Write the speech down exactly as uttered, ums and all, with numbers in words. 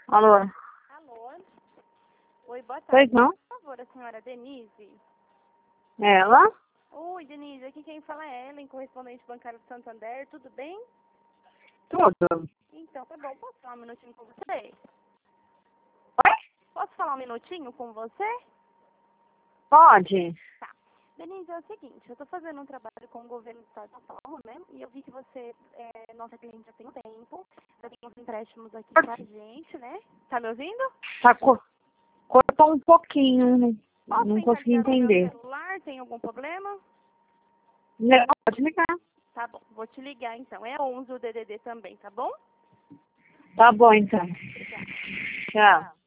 Alô? Alô? Oi, boa tarde. Pois não? Por favor, a senhora Denise? Ela? Oi, Denise, aqui quem fala é Ellen, correspondente bancário do Santander, tudo bem? Tudo. Então, tá bom, posso falar um minutinho com você? Oi? Posso falar um minutinho com você? Pode? Tá. Denise, é o seguinte, eu estou fazendo um trabalho com o governo do estado de São Paulo, né? E eu vi que você é nossa cliente já tem um tempo, já tem uns empréstimos aqui com a gente, né? Tá me ouvindo? Tá co cortou um pouquinho, né? Posso Não tentar consegui ligar no meu entender. celular? Tem algum problema? Não, pode ligar. Tá bom, vou te ligar então. É onze o D D D também, tá bom? Tá bom, então. Obrigada. Tchau.